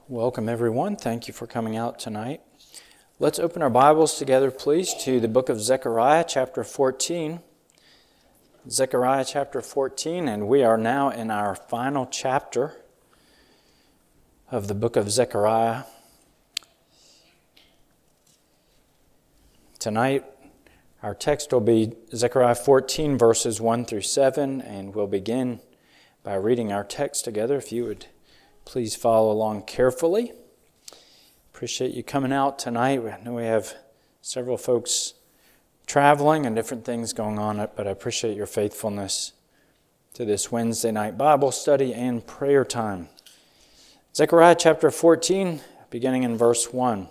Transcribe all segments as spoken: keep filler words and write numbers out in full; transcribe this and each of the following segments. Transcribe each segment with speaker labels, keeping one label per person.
Speaker 1: Welcome, everyone. Thank you for coming out tonight. Let's open our Bibles together, please, to the book of Zechariah, chapter fourteen. Zechariah, chapter fourteen, and we are now in our final chapter of the book of Zechariah. Tonight, our text will be Zechariah fourteen, verses one through seven, and we'll begin by reading our text together. If you would please follow along carefully. Appreciate you coming out tonight. I know we have several folks traveling and different things going on, but I appreciate your faithfulness to this Wednesday night Bible study and prayer time. Zechariah chapter fourteen, beginning in verse one.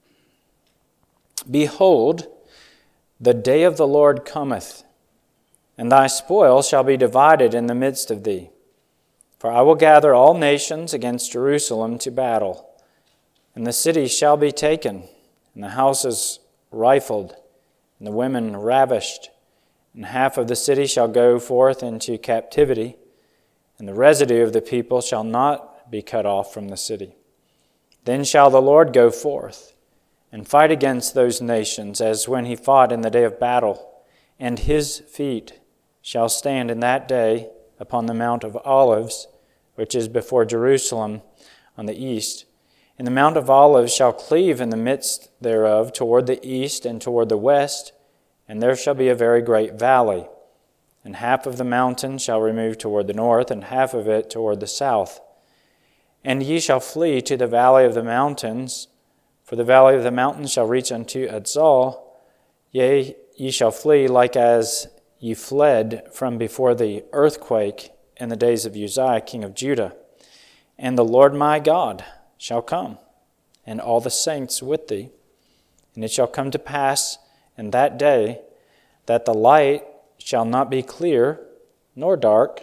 Speaker 1: Behold, the day of the Lord cometh, and thy spoil shall be divided in the midst of thee. For I will gather all nations against Jerusalem to battle, and the city shall be taken, and the houses rifled, and the women ravished, and half of the city shall go forth into captivity, and the residue of the people shall not be cut off from the city. Then shall the Lord go forth, and fight against those nations, as when he fought in the day of battle, and his feet shall stand in that day upon the Mount of Olives, which is before Jerusalem on the east. And the Mount of Olives shall cleave in the midst thereof toward the east and toward the west, and there shall be a very great valley. And half of the mountain shall remove toward the north, and half of it toward the south. And ye shall flee to the valley of the mountains, for the valley of the mountains shall reach unto Adzal. Yea, ye shall flee like as ye fled from before the earthquake in the days of Uzziah, king of Judah. And the Lord my God shall come, and all the saints with thee. And it shall come to pass in that day that the light shall not be clear nor dark,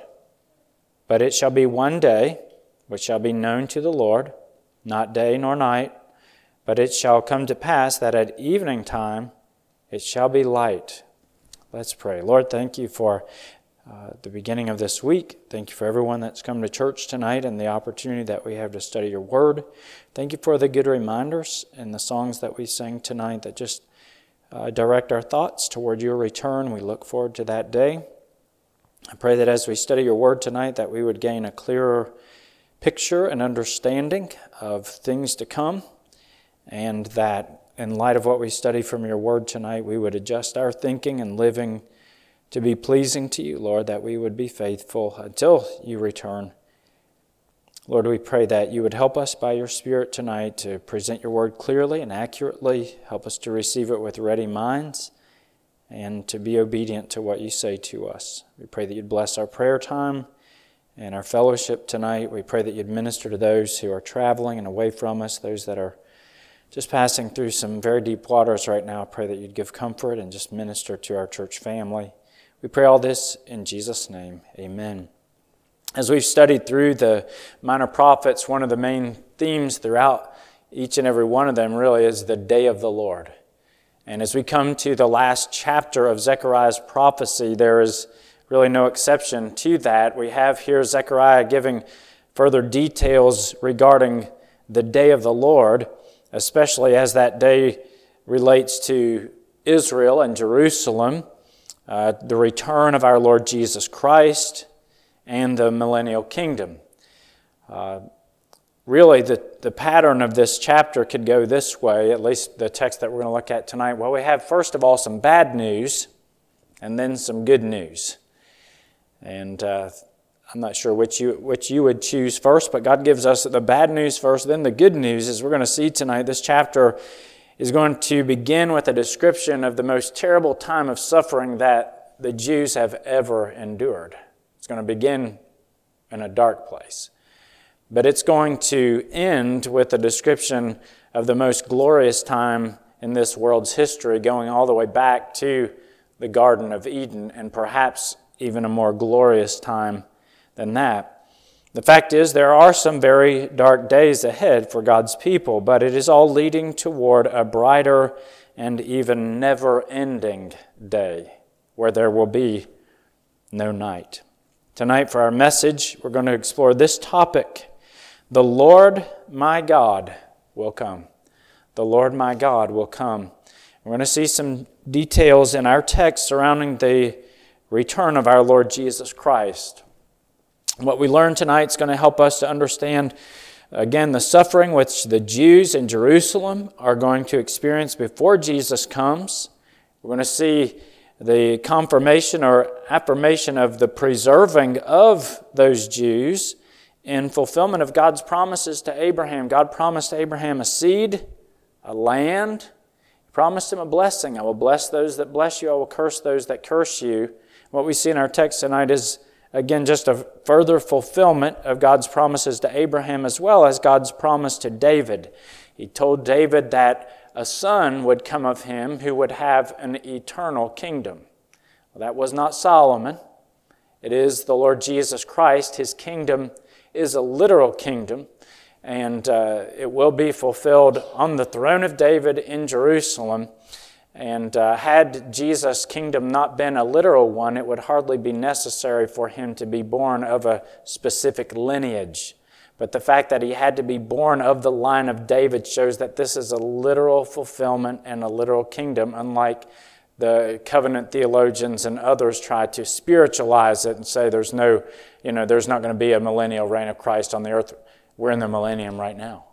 Speaker 1: but it shall be one day which shall be known to the Lord, not day nor night. But it shall come to pass that at evening time it shall be light. Let's pray. Lord, thank you for Uh, the beginning of this week. Thank you for everyone that's come to church tonight and the opportunity that we have to study your word. Thank you for the good reminders and the songs that we sang tonight that just uh, direct our thoughts toward your return. We look forward to that day. I pray that as we study your word tonight that we would gain a clearer picture and understanding of things to come, and that in light of what we study from your word tonight, we would adjust our thinking and living to be pleasing to you, Lord, that we would be faithful until you return. Lord, we pray that you would help us by your Spirit tonight to present your word clearly and accurately. Help us to receive it with ready minds and to be obedient to what you say to us. We pray that you'd bless our prayer time and our fellowship tonight. We pray that you'd minister to those who are traveling and away from us, those that are just passing through some very deep waters right now. I pray that you'd give comfort and just minister to our church family. We pray all this in Jesus' name. Amen. As we've studied through the minor prophets, one of the main themes throughout each and every one of them really is the day of the Lord. And as we come to the last chapter of Zechariah's prophecy, there is really no exception to that. We have here Zechariah giving further details regarding the day of the Lord, especially as that day relates to Israel and Jerusalem, Uh, the return of our Lord Jesus Christ, and the millennial kingdom. Uh, really, the, the pattern of this chapter could go this way, at least the text that we're going to look at tonight. Well, we have, first of all, some bad news, and then some good news. And uh, I'm not sure which you, which you would choose first, but God gives us the bad news first, then the good news. As we're going to see tonight, this chapter is going to begin with a description of the most terrible time of suffering that the Jews have ever endured. It's going to begin in a dark place. But it's going to end with a description of the most glorious time in this world's history, going all the way back to the Garden of Eden, and perhaps even a more glorious time than that. The fact is, there are some very dark days ahead for God's people, but it is all leading toward a brighter and even never-ending day where there will be no night. Tonight, for our message, we're going to explore this topic, The Lord my God will come. The Lord my God will come. We're going to see some details in our text surrounding the return of our Lord Jesus Christ. What we learn tonight is going to help us to understand, again, the suffering which the Jews in Jerusalem are going to experience before Jesus comes. We're going to see the confirmation or affirmation of the preserving of those Jews in fulfillment of God's promises to Abraham. God promised Abraham a seed, a land. He promised him a blessing. I will bless those that bless you. I will curse those that curse you. What we see in our text tonight is, again, just a further fulfillment of God's promises to Abraham as well as God's promise to David. He told David that a son would come of him who would have an eternal kingdom. Well, that was not Solomon. It is the Lord Jesus Christ. His kingdom is a literal kingdom, and uh, it will be fulfilled on the throne of David in Jerusalem. And uh, had Jesus' kingdom not been a literal one, it would hardly be necessary for him to be born of a specific lineage. But the fact that he had to be born of the line of David shows that this is a literal fulfillment and a literal kingdom, unlike the covenant theologians and others try to spiritualize it and say there's no, you know, there's not going to be a millennial reign of Christ on the earth. We're in the millennium right now.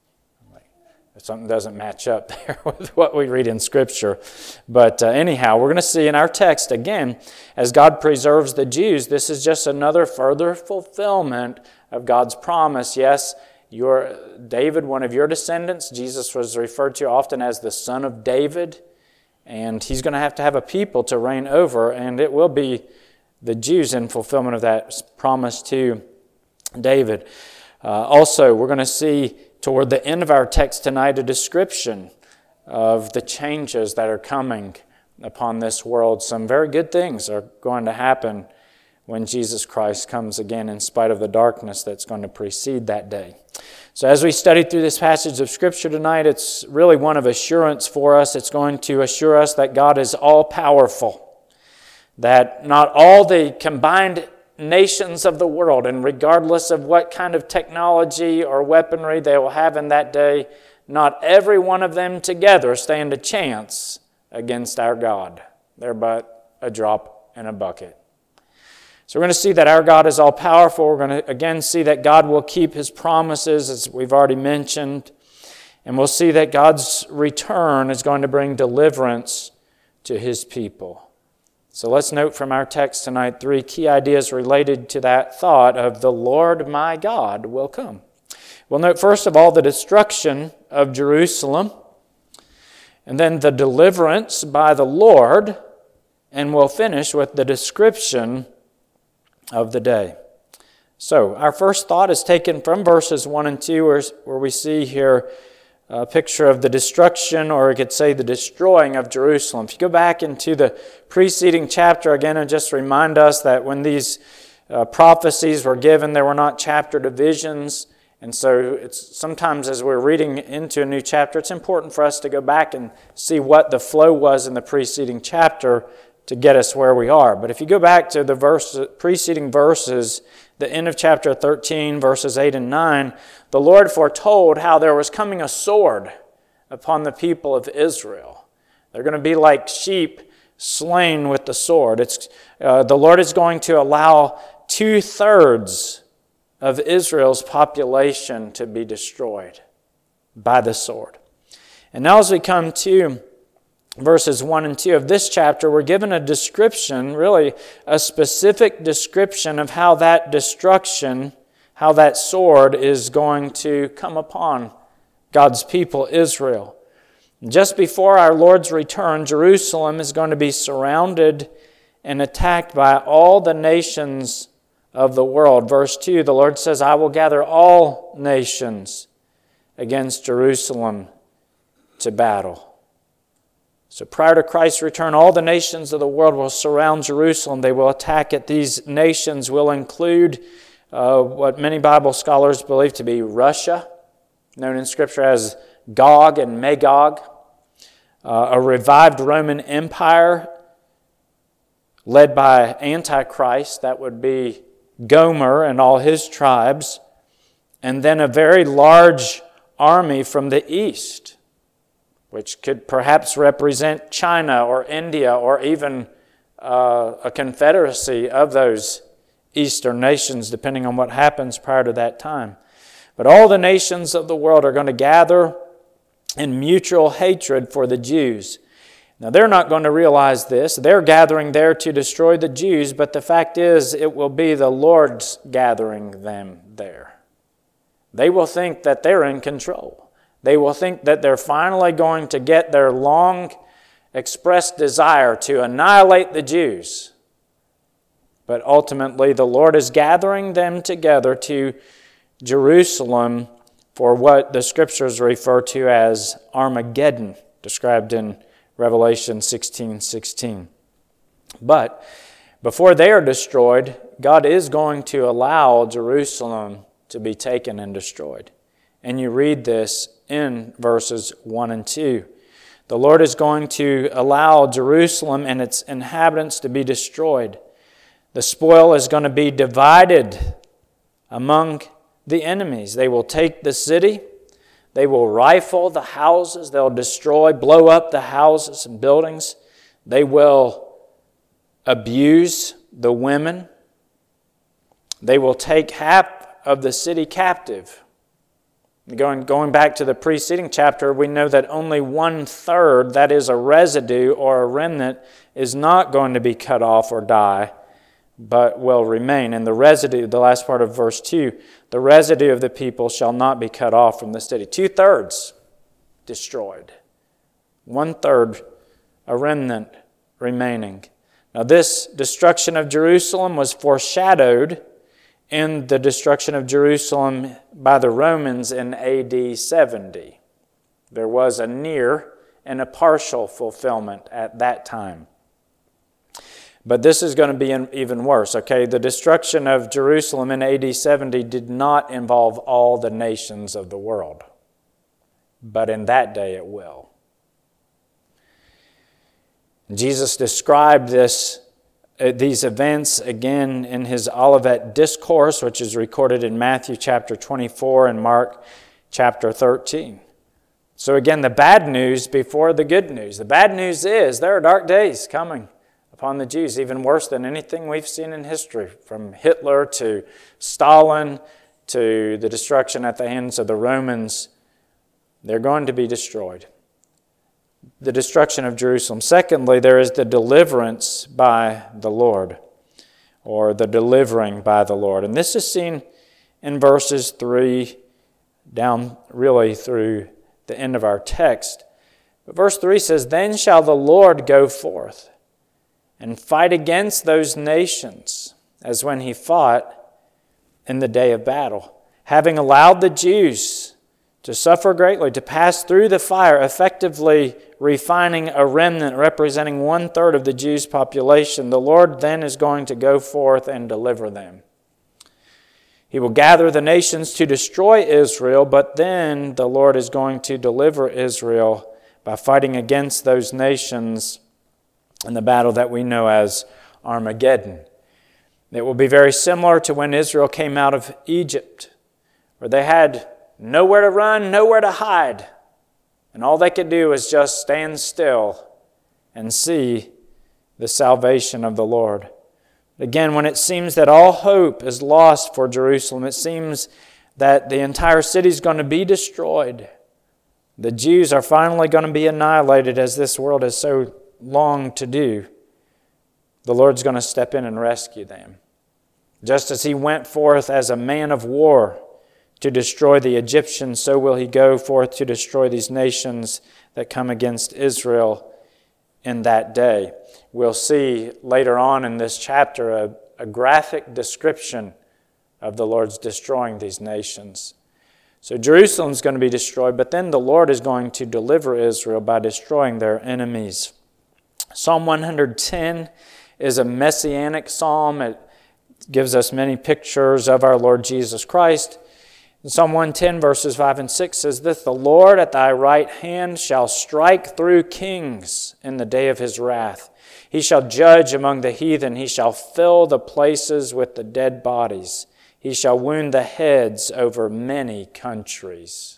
Speaker 1: Something doesn't match up there with what we read in Scripture. But uh, anyhow, we're going to see in our text, again, as God preserves the Jews, this is just another further fulfillment of God's promise. Yes, your David, one of your descendants, Jesus was referred to often as the son of David, and he's going to have to have a people to reign over, and it will be the Jews in fulfillment of that promise to David. Uh, also, we're going to see toward the end of our text tonight a description of the changes that are coming upon this world. Some very good things are going to happen when Jesus Christ comes again, in spite of the darkness that's going to precede that day. So as we study through this passage of Scripture tonight, it's really one of assurance for us. It's going to assure us that God is all-powerful, that not all the combined nations of the world, and regardless of what kind of technology or weaponry they will have in that day, not every one of them together stand a chance against our God. They're but a drop in a bucket. So we're going to see that our God is all-powerful. We're going to again see that God will keep His promises, as we've already mentioned. And we'll see that God's return is going to bring deliverance to His people. So let's note from our text tonight three key ideas related to that thought of the Lord my God will come. We'll note first of all the destruction of Jerusalem, and then the deliverance by the Lord, and we'll finish with the description of the day. So our first thought is taken from verses one and two, where, where we see here a picture of the destruction, or we could say the destroying of Jerusalem. If you go back into the preceding chapter again and just remind us that when these uh, prophecies were given, there were not chapter divisions. And so it's sometimes as we're reading into a new chapter, it's important for us to go back and see what the flow was in the preceding chapter to get us where we are. But if you go back to the verse, preceding verses, the end of chapter thirteen, verses eight and nine, the Lord foretold how there was coming a sword upon the people of Israel. They're going to be like sheep slain with the sword. It's uh, the Lord is going to allow two-thirds of Israel's population to be destroyed by the sword. And now as we come to verses one and two of this chapter, we're given a description, really a specific description of how that destruction, how that sword is going to come upon God's people, Israel. Just before our Lord's return, Jerusalem is going to be surrounded and attacked by all the nations of the world. Verse two, the Lord says, I will gather all nations against Jerusalem to battle. So prior to Christ's return, all the nations of the world will surround Jerusalem. They will attack it. These nations will include uh, what many Bible scholars believe to be Russia, known in Scripture as Gog and Magog, uh, a revived Roman Empire led by Antichrist, that would be Gomer and all his tribes, and then a very large army from the east, which could perhaps represent China or India or even uh, a confederacy of those eastern nations, depending on what happens prior to that time. But all the nations of the world are going to gather in mutual hatred for the Jews. Now, they're not going to realize this. They're gathering there to destroy the Jews, but the fact is it will be the Lord's gathering them there. They will think that they're in control. They will think that they're finally going to get their long expressed desire to annihilate the Jews. But ultimately, the Lord is gathering them together to Jerusalem for what the Scriptures refer to as Armageddon, described in Revelation sixteen sixteen. But before they are destroyed, God is going to allow Jerusalem to be taken and destroyed. And you read this in verses one and two. The Lord is going to allow Jerusalem and its inhabitants to be destroyed. The spoil is going to be divided among the enemies. They will take the city. They will rifle the houses. They'll destroy, blow up the houses and buildings. They will abuse the women. They will take half of the city captive. Going, going back to the preceding chapter, we know that only one-third, that is a residue or a remnant, is not going to be cut off or die, but will remain. And the residue, the last part of verse two, the residue of the people shall not be cut off from the city. Two-thirds destroyed. One-third, a remnant remaining. Now this destruction of Jerusalem was foreshadowed in the destruction of Jerusalem by the Romans in A D seventy. There was a near and a partial fulfillment at that time. But this is going to be even worse, okay? The destruction of Jerusalem in A D seventy did not involve all the nations of the world. But in that day it will. Jesus described this these events again in his Olivet Discourse, which is recorded in Matthew chapter twenty-four and Mark chapter thirteen. So again, the bad news before the good news. The bad news is there are dark days coming upon the Jews, even worse than anything we've seen in history, from Hitler to Stalin to the destruction at the hands of the Romans. They're going to be destroyed. The destruction of Jerusalem. Secondly, there is the deliverance by the Lord, or the delivering by the Lord. And this is seen in verses three down really through the end of our text. But verse three says, "Then shall the Lord go forth and fight against those nations, as when he fought in the day of battle, having allowed the Jews to suffer greatly, to pass through the fire, effectively refining a remnant representing one-third of the Jews' population. The Lord then is going to go forth and deliver them. He will gather the nations to destroy Israel, but then the Lord is going to deliver Israel by fighting against those nations in the battle that we know as Armageddon. It will be very similar to when Israel came out of Egypt, where they had nowhere to run, nowhere to hide. And all they could do was just stand still and see the salvation of the Lord. Again, when it seems that all hope is lost for Jerusalem, it seems that the entire city is going to be destroyed. The Jews are finally going to be annihilated, as this world has so longed to do. The Lord's going to step in and rescue them. Just as he went forth as a man of war to destroy the Egyptians, so will he go forth to destroy these nations that come against Israel in that day. We'll see later on in this chapter a, a graphic description of the Lord's destroying these nations. So Jerusalem's going to be destroyed, but then the Lord is going to deliver Israel by destroying their enemies. Psalm one hundred ten is a messianic psalm. It gives us many pictures of our Lord Jesus Christ. In Psalm one ten, verses five and six says this, "The Lord at thy right hand shall strike through kings in the day of his wrath. He shall judge among the heathen. He shall fill the places with the dead bodies. He shall wound the heads over many countries.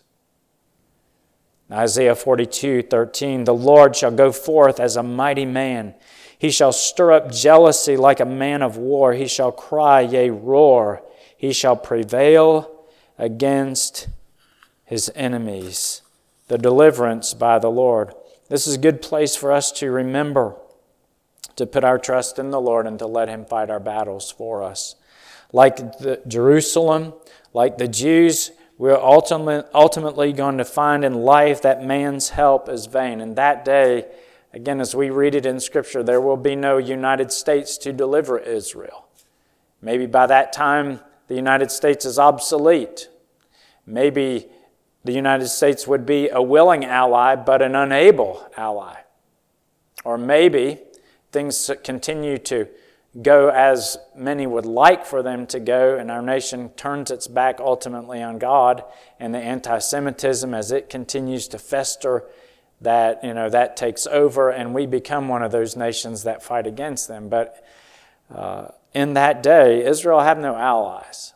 Speaker 1: Isaiah forty-two thirteen, the Lord shall go forth as a mighty man. He shall stir up jealousy like a man of war. He shall cry, yea, roar. He shall prevail against his enemies. The deliverance by the Lord. This is a good place for us to remember to put our trust in the Lord and to let Him fight our battles for us. Like the Jerusalem, like the Jews, we're ultimately, ultimately going to find in life that man's help is vain. And that day, again, as we read it in Scripture, there will be no United States to deliver Israel. Maybe by that time, the United States is obsolete. Maybe the United States would be a willing ally, but an unable ally. Or maybe things continue to go as many would like for them to go, and our nation turns its back ultimately on God, and the anti-Semitism, as it continues to fester, that you know that takes over, and we become one of those nations that fight against them. But uh, in that day, Israel have no allies.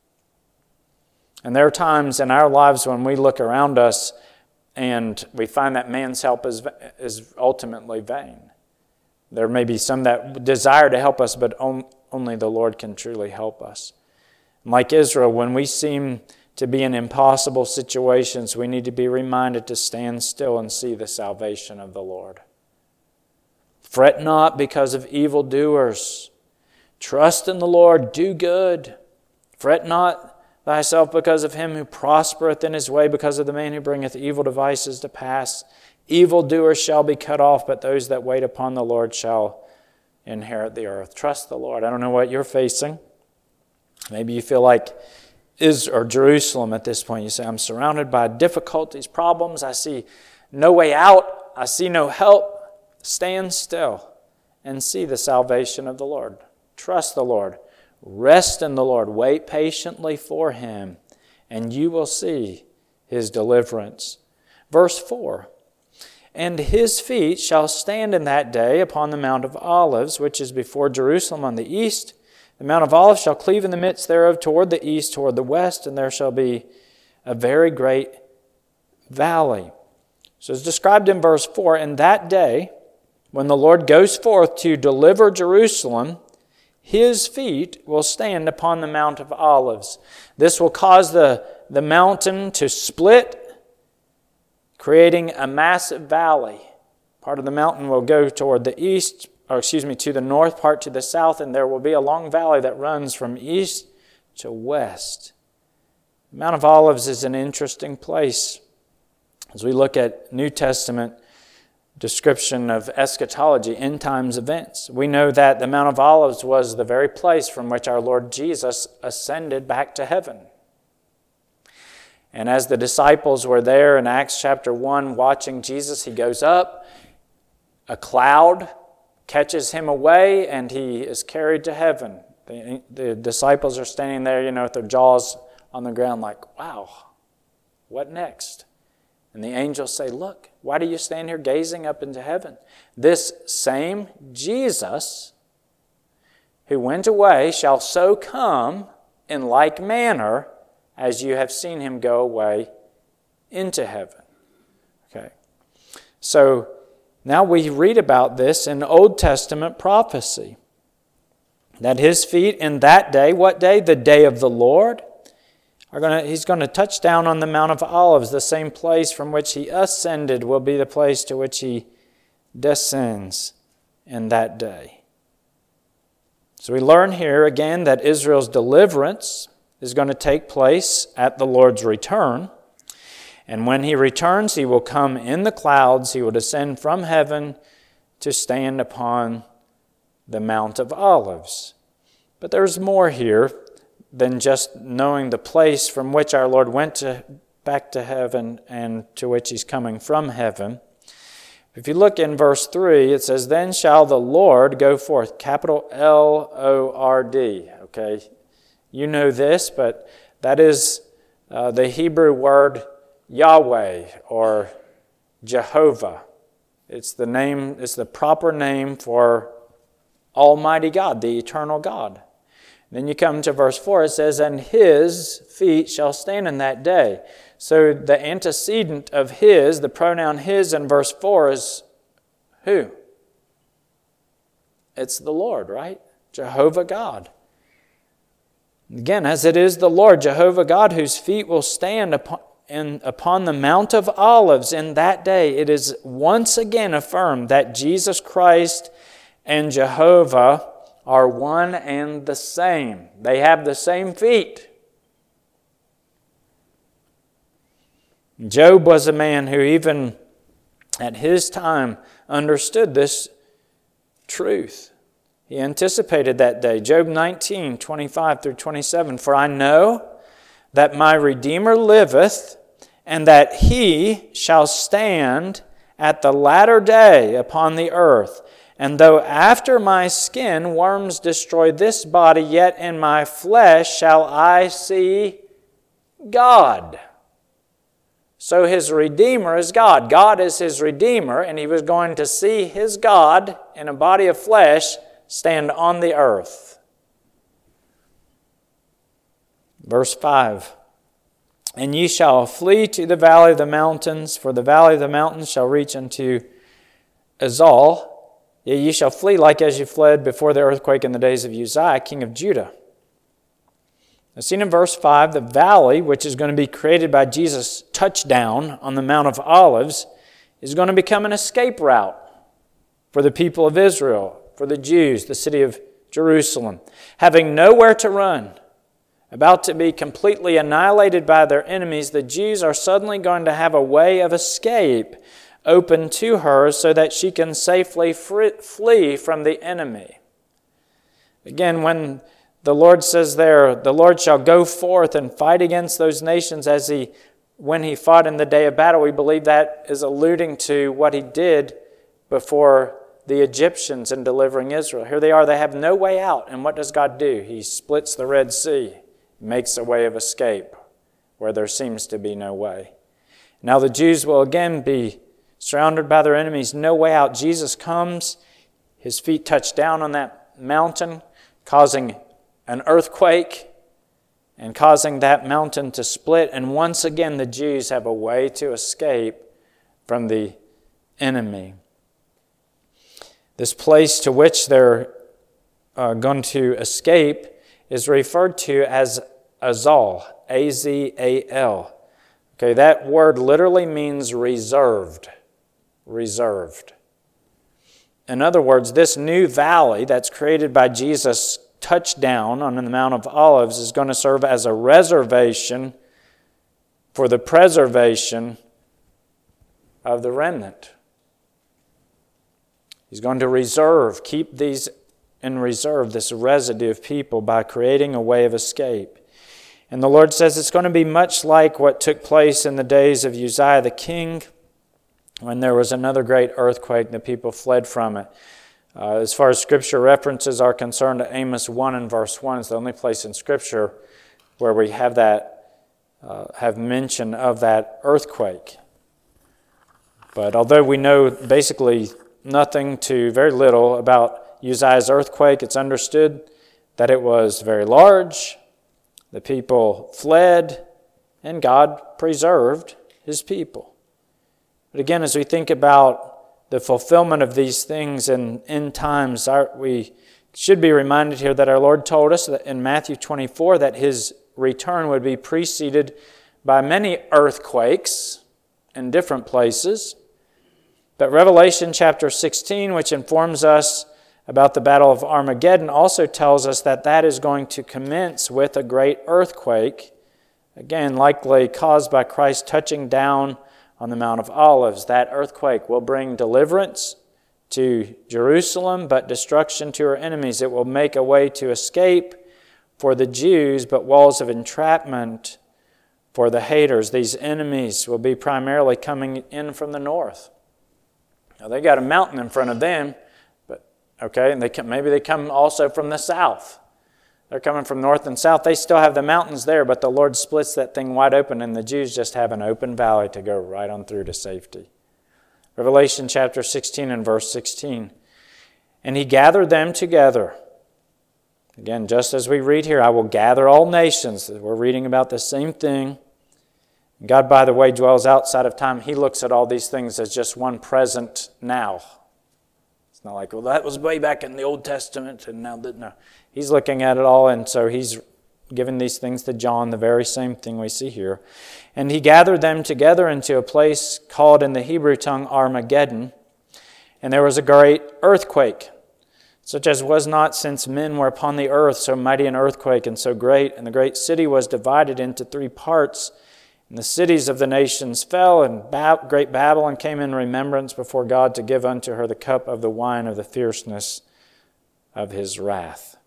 Speaker 1: And there are times in our lives when we look around us and we find that man's help is, is ultimately vain. There may be some that desire to help us, but on, only the Lord can truly help us. Like Israel, when we seem to be in impossible situations, we need to be reminded to stand still and see the salvation of the Lord. Fret not because of evildoers. Trust in the Lord, do good. Fret not thyself because of him who prospereth in his way, because of the man who bringeth evil devices to pass. Evildoers shall be cut off, but those that wait upon the Lord shall inherit the earth. Trust the Lord. I don't know what you're facing. Maybe you feel like Israel or Jerusalem at this point. You say, I'm surrounded by difficulties, problems. I see no way out. I see no help. Stand still and see the salvation of the Lord. Trust the Lord. Rest in the Lord. Wait patiently for Him, and you will see His deliverance. Verse four, and His feet shall stand in that day upon the Mount of Olives, which is before Jerusalem on the east. The Mount of Olives shall cleave in the midst thereof toward the east, toward the west, and there shall be a very great valley. So it's described in verse four, in that day, when the Lord goes forth to deliver Jerusalem, His feet will stand upon the Mount of Olives. This will cause the, the mountain to split, creating a massive valley. Part of the mountain will go toward the east, or excuse me, to the north, part to the south, and there will be a long valley that runs from east to west. The Mount of Olives is an interesting place. As we look at New Testament description of eschatology, end times events, we know that the Mount of Olives was the very place from which our Lord Jesus ascended back to heaven. And as the disciples were there in Acts chapter one watching Jesus, He goes up, a cloud catches Him away, and He is carried to heaven. The, the disciples are standing there, you know, with their jaws on the ground like, wow, what next? And the angels say, look, why do you stand here gazing up into heaven? This same Jesus who went away shall so come in like manner as you have seen Him go away into heaven. Okay. So now we read about this in Old Testament prophecy. That His feet in that day, what day? The day of the Lord. Are gonna, he's going to touch down on the Mount of Olives. The same place from which He ascended will be the place to which He descends in that day. So we learn here again that Israel's deliverance is going to take place at the Lord's return. And when He returns, He will come in the clouds. He will descend from heaven to stand upon the Mount of Olives. But there's more here than just knowing the place from which our Lord went to, back to heaven and to which He's coming from heaven. If you look in verse three, it says, then shall the Lord go forth, capital L O R D. Okay, you know this, but that is uh, the Hebrew word Yahweh or Jehovah. It's the name, it's the proper name for Almighty God, the eternal God. Then you come to verse four, it says, and his feet shall stand in that day. So the antecedent of his, the pronoun his in verse four is who? It's the Lord, right? Jehovah God. Again, as it is the Lord, Jehovah God, whose feet will stand upon, in, upon the Mount of Olives in that day, it is once again affirmed that Jesus Christ and Jehovah are one and the same. They have the same feet. Job was a man who even at his time understood this truth. He anticipated that day. Job nineteen, twenty-five through twenty-seven. For I know that my Redeemer liveth, and that he shall stand at the latter day upon the earth. And though after my skin worms destroy this body, yet in my flesh shall I see God. So his Redeemer is God. God is his Redeemer, and he was going to see his God in a body of flesh stand on the earth. Verse five. And ye shall flee to the valley of the mountains, for the valley of the mountains shall reach unto Azal. Yea, ye shall flee like as you fled before the earthquake in the days of Uzziah, king of Judah. Now, seen in verse five, the valley, which is going to be created by Jesus' touchdown on the Mount of Olives, is going to become an escape route for the people of Israel, for the Jews, the city of Jerusalem. Having nowhere to run, about to be completely annihilated by their enemies, the Jews are suddenly going to have a way of escape open to her so that she can safely flee from the enemy. Again, when the Lord says there, the Lord shall go forth and fight against those nations as he, when he fought in the day of battle, we believe that is alluding to what he did before the Egyptians in delivering Israel. Here they are, they have no way out. And what does God do? He splits the Red Sea, makes a way of escape where there seems to be no way. Now the Jews will again be surrounded by their enemies, no way out. Jesus comes, his feet touch down on that mountain, causing an earthquake and causing that mountain to split. And once again, the Jews have a way to escape from the enemy. This place to which they're uh, going to escape is referred to as Azal, A Z A L. Okay, that word literally means reserved. Reserved. In other words, this new valley that's created by Jesus' touchdown on the Mount of Olives is going to serve as a reservation for the preservation of the remnant. He's going to reserve, keep these in reserve, this residue of people, by creating a way of escape. And the Lord says it's going to be much like what took place in the days of Uzziah the king, when there was another great earthquake, the people fled from it. Uh, as far as Scripture references are concerned, Amos one and verse one is the only place in Scripture where we have that, uh, have mention of that earthquake. But although we know basically nothing to very little about Uzziah's earthquake, it's understood that it was very large, the people fled, and God preserved his people. But again, as we think about the fulfillment of these things in end times, our, we should be reminded here that our Lord told us that in Matthew twenty-four that his return would be preceded by many earthquakes in different places. But Revelation chapter sixteen, which informs us about the Battle of Armageddon, also tells us that that is going to commence with a great earthquake, again, likely caused by Christ touching down on the Mount of Olives. That earthquake will bring deliverance to Jerusalem, but destruction to her enemies. It will make a way to escape for the Jews, but walls of entrapment for the haters. These enemies will be primarily coming in from the north. Now, they got a mountain in front of them, but okay, and they come, maybe they come also from the south. They're coming from north and south. They still have the mountains there, but the Lord splits that thing wide open, and the Jews just have an open valley to go right on through to safety. Revelation chapter sixteen and verse sixteen. And he gathered them together Again, just as we read here, I will gather all nations. We're reading about the same thing. God, by the way, dwells outside of time. He looks at all these things as just one present now. It's not like, well, that was way back in the Old Testament, and now that, no. He's looking at it all, and so he's giving these things to John, the very same thing we see here. And he gathered them together into a place called in the Hebrew tongue Armageddon, and there was a great earthquake, such as was not since men were upon the earth, so mighty an earthquake and so great. And the great city was divided into three parts. And the cities of the nations fell, and Bab- great Babylon came in remembrance before God to give unto her the cup of the wine of the fierceness of his wrath.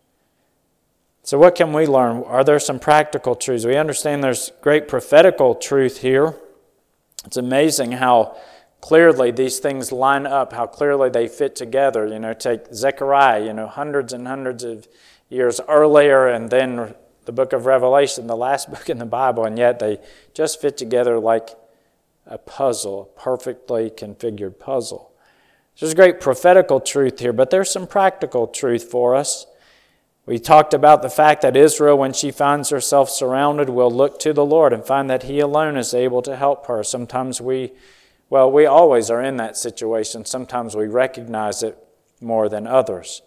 Speaker 1: So what can we learn? Are there some practical truths? We understand there's great prophetical truth here. It's amazing how clearly these things line up, how clearly they fit together. You know, take Zechariah, you know, hundreds and hundreds of years earlier, and then the book of Revelation, the last book in the Bible, and yet they just fit together like a puzzle, a perfectly configured puzzle. There's great prophetical truth here, but there's some practical truth for us. We talked about the fact that Israel, when she finds herself surrounded, will look to the Lord and find that He alone is able to help her. Sometimes we Well, we always are in that situation. Sometimes we recognize it more than others.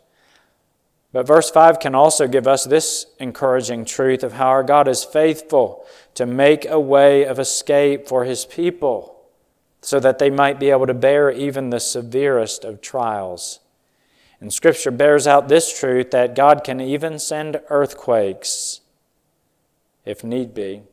Speaker 1: But verse five can also give us this encouraging truth of how our God is faithful to make a way of escape for His people so that they might be able to bear even the severest of trials. And Scripture bears out this truth that God can even send earthquakes if need be.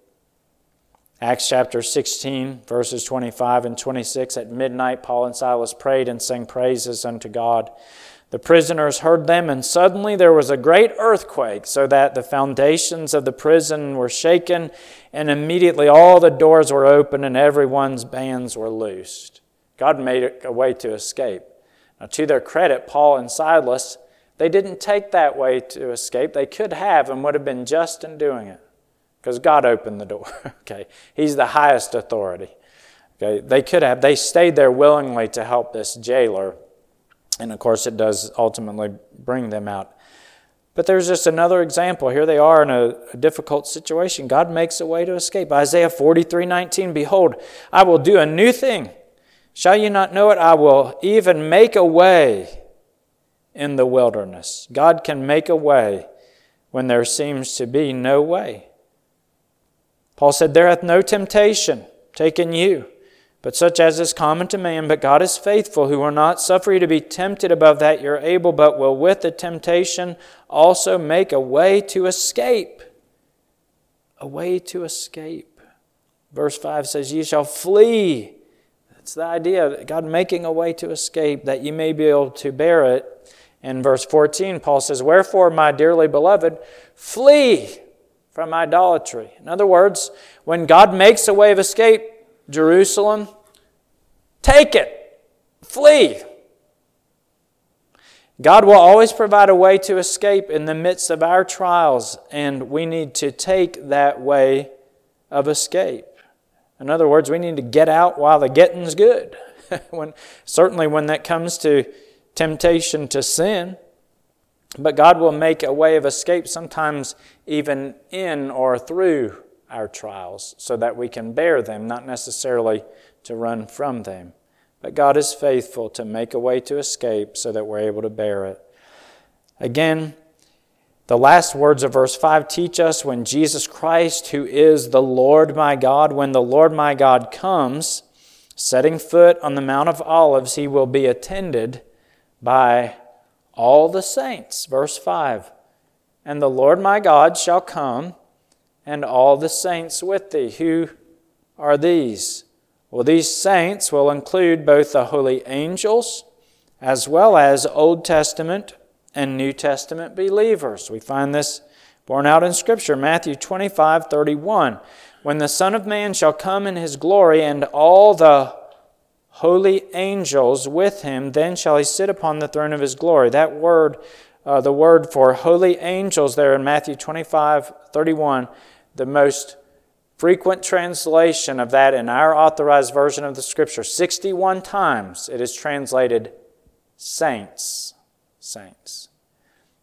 Speaker 1: Acts chapter sixteen, verses twenty-five and twenty-six, at midnight Paul and Silas prayed and sang praises unto God. The prisoners heard them, and suddenly there was a great earthquake, so that the foundations of the prison were shaken, and immediately all the doors were opened and everyone's bands were loosed. God made a way to escape. Now, to their credit, Paul and Silas, they didn't take that way to escape. They could have and would have been just in doing it, because God opened the door. Okay, He's the highest authority. Okay, they could have. They stayed there willingly to help this jailer, and of course, it does ultimately bring them out. But there's just another example. Here they are in a, a difficult situation. God makes a way to escape. Isaiah forty-three nineteen, behold, I will do a new thing. Shall you not know it? I will even make a way in the wilderness. God can make a way when there seems to be no way. Paul said, there hath no temptation taken you, but such as is common to man. But God is faithful, who will not suffer you to be tempted above that you're able, but will with the temptation also make a way to escape. A way to escape. Verse five says, ye shall flee. That's the idea, God making a way to escape, that you may be able to bear it. In verse fourteen, Paul says, wherefore, my dearly beloved, flee from idolatry. In other words, when God makes a way of escape, Jerusalem, take it. Flee. God will always provide a way to escape in the midst of our trials, and we need to take that way of escape. In other words, we need to get out while the getting's good. when, certainly when that comes to temptation to sin. But God will make a way of escape sometimes even in or through our trials so that we can bear them, not necessarily to run from them. But God is faithful to make a way to escape so that we're able to bear it. Again, the last words of verse five teach us when Jesus Christ, who is the Lord my God, when the Lord my God comes, setting foot on the Mount of Olives, He will be attended by all the saints. Verse five, and the Lord my God shall come, and all the saints with thee. Who are these? Well, these saints will include both the holy angels as well as Old Testament and New Testament believers. We find this borne out in Scripture. Matthew twenty-five thirty-one. When the Son of Man shall come in His glory, and all the holy angels with Him, then shall He sit upon the throne of His glory. That word, uh, the word for holy angels there in Matthew twenty-five thirty-one, the most frequent translation of that in our authorized version of the Scripture, sixty-one times it is translated saints. Saints.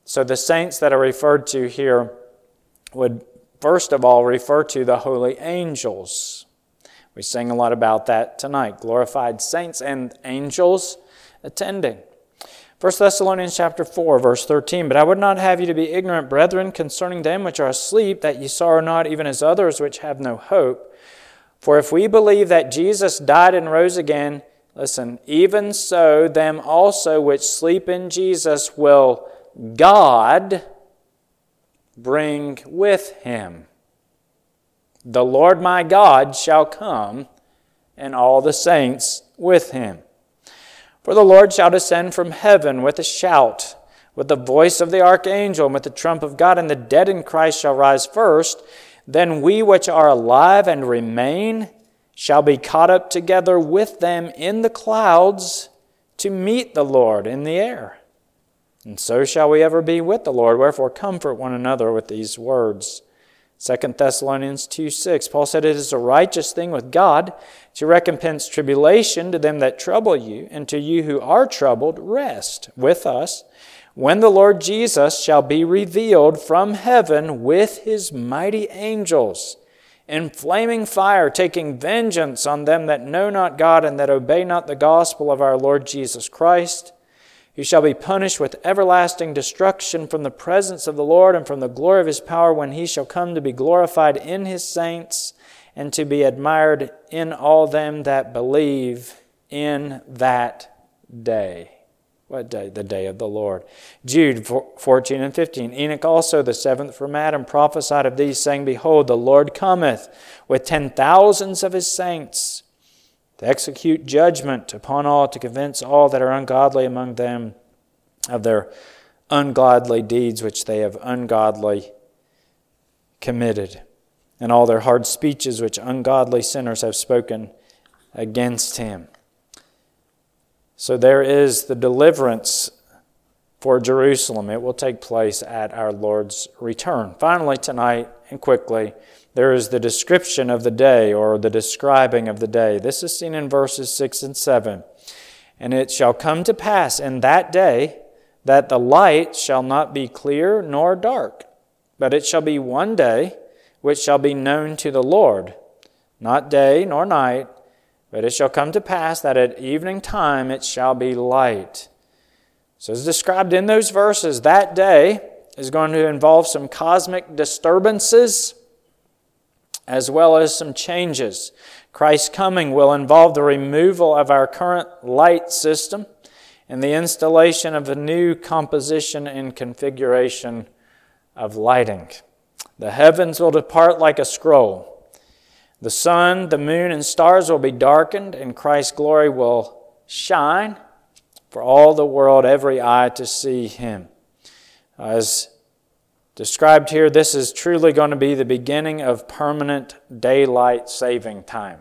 Speaker 1: So the saints that are referred to here would first of all refer to the holy angels. We sang a lot about that tonight. Glorified saints and angels attending. First Thessalonians chapter four, verse thirteen. But I would not have you to be ignorant, brethren, concerning them which are asleep, that ye sorrow not, even as others which have no hope. For if we believe that Jesus died and rose again, listen, even so them also which sleep in Jesus will God bring with him. The Lord my God shall come, and all the saints with him. For the Lord shall descend from heaven with a shout, with the voice of the archangel, and with the trump of God, and the dead in Christ shall rise first. Then we which are alive and remain shall be caught up together with them in the clouds to meet the Lord in the air. And so shall we ever be with the Lord. Wherefore comfort one another with these words. Second Thessalonians two six, Paul said, It is a righteous thing with God to recompense tribulation to them that trouble you, and to you who are troubled, rest with us, when the Lord Jesus shall be revealed from heaven with his mighty angels, in flaming fire, taking vengeance on them that know not God and that obey not the gospel of our Lord Jesus Christ, who shall be punished with everlasting destruction from the presence of the Lord and from the glory of his power, when he shall come to be glorified in his saints and to be admired in all them that believe in that day. What day? The day of the Lord. Jude fourteen and fifteen. Enoch also, the seventh from Adam, prophesied of these, saying, Behold, the Lord cometh with ten thousands of his saints, to execute judgment upon all, to convince all that are ungodly among them of their ungodly deeds which they have ungodly committed, and all their hard speeches which ungodly sinners have spoken against him. So there is the deliverance for Jerusalem. It will take place at our Lord's return. Finally tonight, and quickly, there is the description of the day, or the describing of the day. This is seen in verses six and seven. And it shall come to pass in that day that the light shall not be clear nor dark, but it shall be one day which shall be known to the Lord, not day nor night, but it shall come to pass that at evening time it shall be light. So as described in those verses, that day is going to involve some cosmic disturbances as well as some changes. Christ's coming will involve the removal of our current light system and the installation of a new composition and configuration of lighting. The heavens will depart like a scroll. The sun, the moon, and stars will be darkened, and Christ's glory will shine for all the world, every eye to see him. As described here, this is truly going to be the beginning of permanent daylight saving time.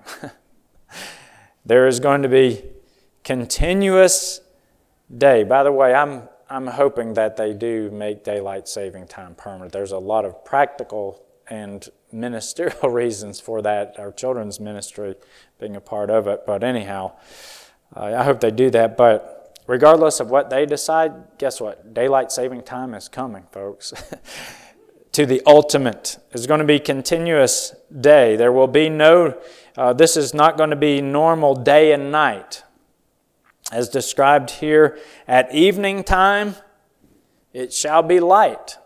Speaker 1: There is going to be continuous day. By the way, I'm I'm hoping that they do make daylight saving time permanent. There's a lot of practical and ministerial reasons for that, our children's ministry being a part of it. But anyhow, uh, I hope they do that. But regardless of what they decide, guess what? Daylight saving time is coming, folks. To the ultimate. It's going to be continuous day. There will be no, uh, this is not going to be normal day and night. As described here, at evening time, it shall be light.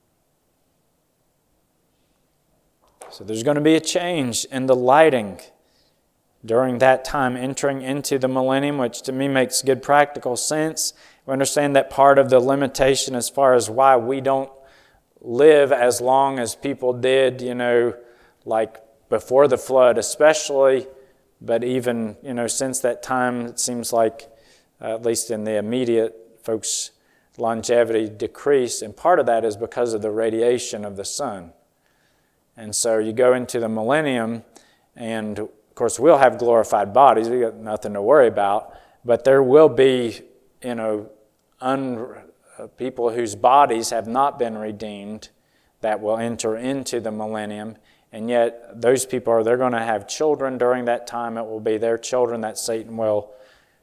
Speaker 1: So there's going to be a change in the lighting during that time, entering into the millennium, which to me makes good practical sense. We understand that part of the limitation as far as why we don't live as long as people did, you know, like before the flood especially, but even, you know, since that time, it seems like, uh, at least in the immediate, folks' longevity decreased, and part of that is because of the radiation of the sun. And so you go into the millennium, and of course we'll have glorified bodies. We got nothing to worry about. But there will be, you know, un, uh, people whose bodies have not been redeemed that will enter into the millennium. And yet those people are they're going to have children during that time. It will be their children that Satan will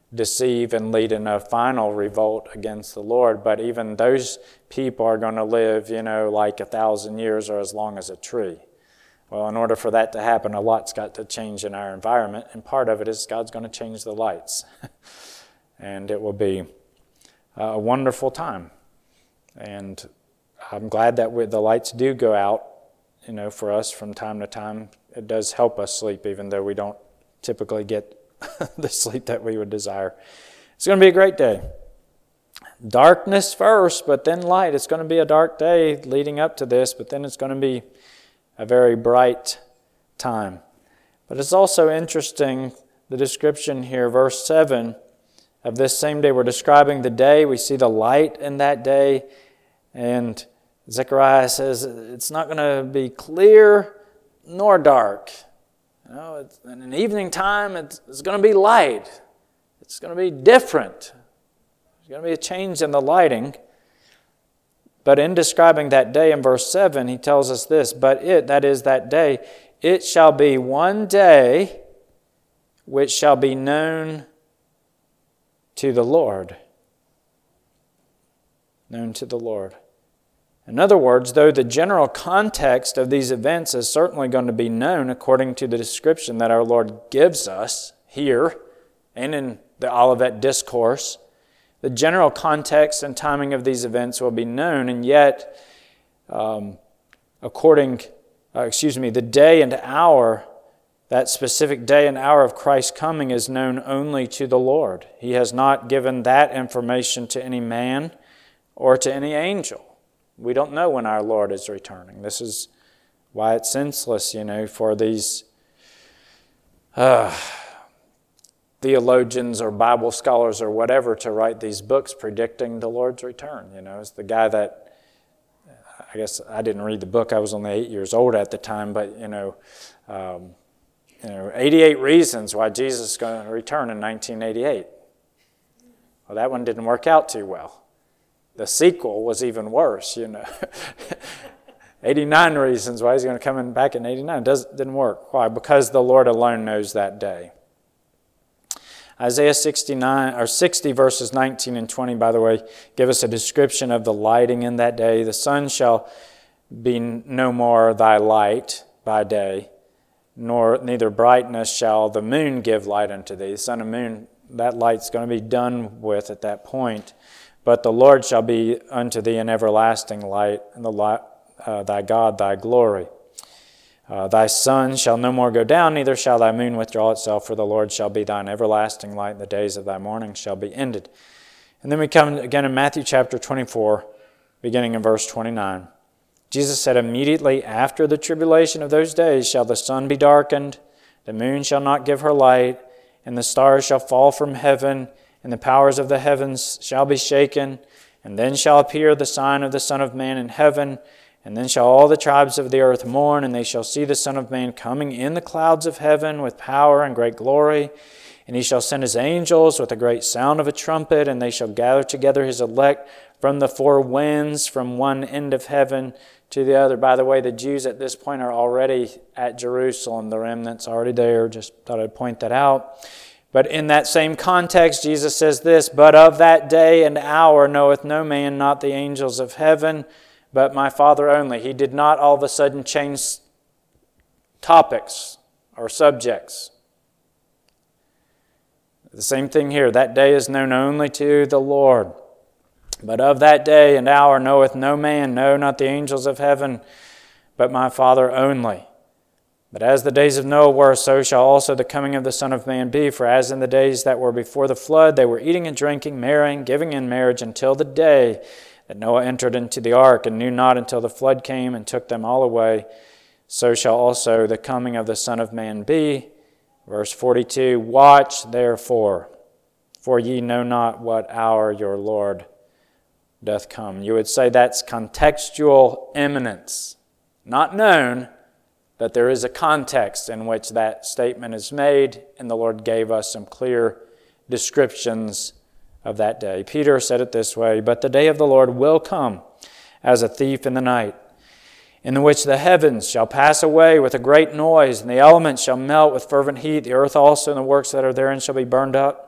Speaker 1: deceive and lead in a final revolt against the Lord. But even those people are going to live, you know, like a thousand years or as long as a tree. Well, in order for that to happen, a lot's got to change in our environment, and part of it is God's going to change the lights. And it will be a wonderful time. And I'm glad that we, the lights do go out, you know, for us from time to time. It does help us sleep, even though we don't typically get the sleep that we would desire. It's going to be a great day. Darkness first, but then light. It's going to be a dark day leading up to this, but then it's going to be a very bright time. But it's also interesting, the description here, verse seven, of this same day. We're describing the day. We see the light in that day. And Zechariah says it's not going to be clear nor dark. You know, it's, in an evening time, it's, it's going to be light. It's going to be different. There's going to be a change in the lighting. But in describing that day in verse seven, he tells us this, but it, that is that day, it shall be one day which shall be known to the Lord. Known to the Lord. In other words, though the general context of these events is certainly going to be known according to the description that our Lord gives us here and in the Olivet Discourse, the general context and timing of these events will be known, and yet, um, according, uh, excuse me, the day and hour, that specific day and hour of Christ's coming is known only to the Lord. He has not given that information to any man or to any angel. We don't know when our Lord is returning. This is why it's senseless, you know, for these uh, theologians or Bible scholars or whatever to write these books predicting the Lord's return. You know, it's the guy that, I guess I didn't read the book. I was only eight years old at the time, but, you know, um, you know, eighty-eight reasons why Jesus is going to return in nineteen eighty-eight. Well, that one didn't work out too well. The sequel was even worse, you know. eighty-nine reasons why he's going to come in back in eighty-nine. It doesn't, didn't work. Why? Because the Lord alone knows that day. Isaiah sixty-nine or sixty verses nineteen and twenty, by the way, give us a description of the lighting in that day. The sun shall be no more thy light by day, nor neither brightness shall the moon give light unto thee. The sun and moon, that light's going to be done with at that point. But the Lord shall be unto thee an everlasting light, and the light, uh, thy God thy glory. Uh, thy sun shall no more go down, neither shall thy moon withdraw itself, for the Lord shall be thine everlasting light, and the days of thy mourning shall be ended. And then we come again in Matthew chapter twenty-four, beginning in verse twenty-nine. Jesus said, immediately after the tribulation of those days shall the sun be darkened, the moon shall not give her light, and the stars shall fall from heaven, and the powers of the heavens shall be shaken. And then shall appear the sign of the Son of Man in heaven. And then shall all the tribes of the earth mourn, and they shall see the Son of Man coming in the clouds of heaven with power and great glory. And he shall send his angels with a great sound of a trumpet, and they shall gather together his elect from the four winds, from one end of heaven to the other. By the way, the Jews at this point are already at Jerusalem. The remnant's already there. Just thought I'd point that out. But in that same context, Jesus says this, but of that day and hour knoweth no man, not the angels of heaven, but my Father only. He did not all of a sudden change topics or subjects. The same thing here. That day is known only to the Lord. But of that day and hour knoweth no man, no, not the angels of heaven, but my Father only. But as the days of Noah were, so shall also the coming of the Son of Man be. For as in the days that were before the flood, they were eating and drinking, marrying, giving in marriage, until the day that Noah entered into the ark, and knew not until the flood came and took them all away, so shall also the coming of the Son of Man be. Verse forty-two, watch therefore, for ye know not what hour your Lord doth come. You would say that's contextual eminence. Not known, but there is a context in which that statement is made, and the Lord gave us some clear descriptions of that day. Peter said it this way, but the day of the Lord will come as a thief in the night, in which the heavens shall pass away with a great noise, and the elements shall melt with fervent heat. The earth also and the works that are therein shall be burned up.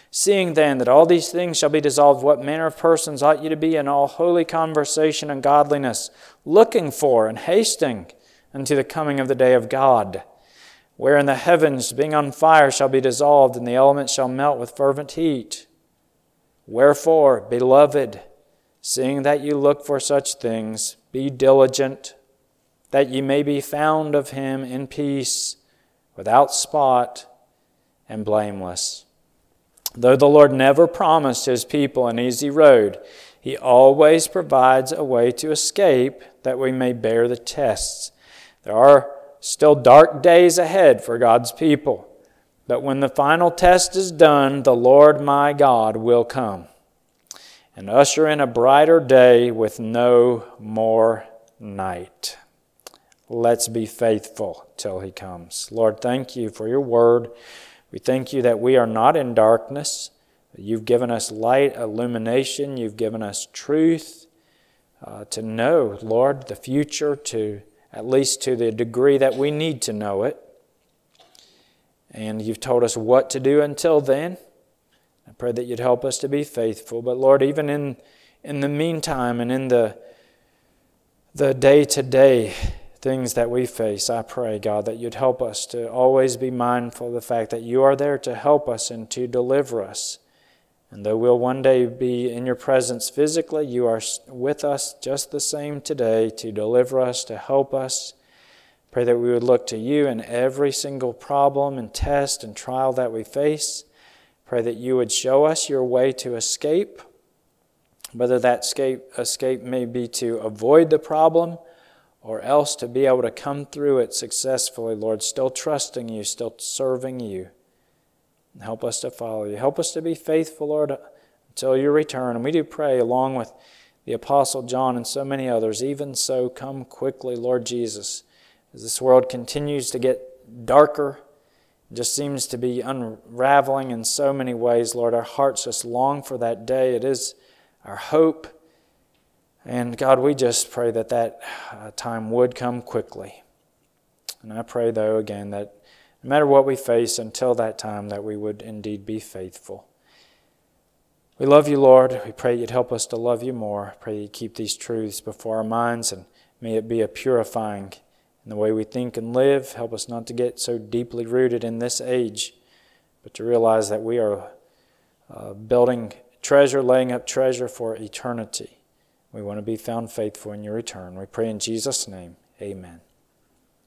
Speaker 1: Seeing then that all these things shall be dissolved, what manner of persons ought you to be in all holy conversation and godliness, looking for and hasting unto the coming of the day of God, wherein the heavens, being on fire, shall be dissolved, and the elements shall melt with fervent heat. Wherefore, beloved, seeing that you look for such things, be diligent, that ye may be found of him in peace, without spot, and blameless. Though the Lord never promised his people an easy road, he always provides a way to escape that we may bear the tests. There are still dark days ahead for God's people, but when the final test is done, the Lord my God will come and usher in a brighter day with no more night. Let's be faithful till he comes. Lord, thank you for your word. We thank you that we are not in darkness. You've given us light, illumination. You've given us truth uh, to know, Lord, the future, to at least to the degree that we need to know it. And you've told us what to do until then. I pray that you'd help us to be faithful. But Lord, even in, in the meantime and in the, the day-to-day things that we face, I pray, God, that you'd help us to always be mindful of the fact that you are there to help us and to deliver us. And though we'll one day be in your presence physically, you are with us just the same today to deliver us, to help us. Pray that we would look to you in every single problem and test and trial that we face. Pray that you would show us your way to escape, whether that escape, escape may be to avoid the problem or else to be able to come through it successfully, Lord, still trusting you, still serving you. Help us to follow you. Help us to be faithful, Lord, until you return. And we do pray, along with the Apostle John and so many others, even so, come quickly, Lord Jesus. As this world continues to get darker, it just seems to be unraveling in so many ways, Lord, our hearts just long for that day. It is our hope. And God, we just pray that that uh, time would come quickly. And I pray, though, again, that no matter what we face until that time, that we would indeed be faithful. We love you, Lord. We pray you'd help us to love you more. Pray you'd keep these truths before our minds, and may it be a purifying in the way we think and live. Help us not to get so deeply rooted in this age, but to realize that we are uh, building treasure, laying up treasure for eternity. We want to be found faithful in your return. We pray in Jesus' name. Amen.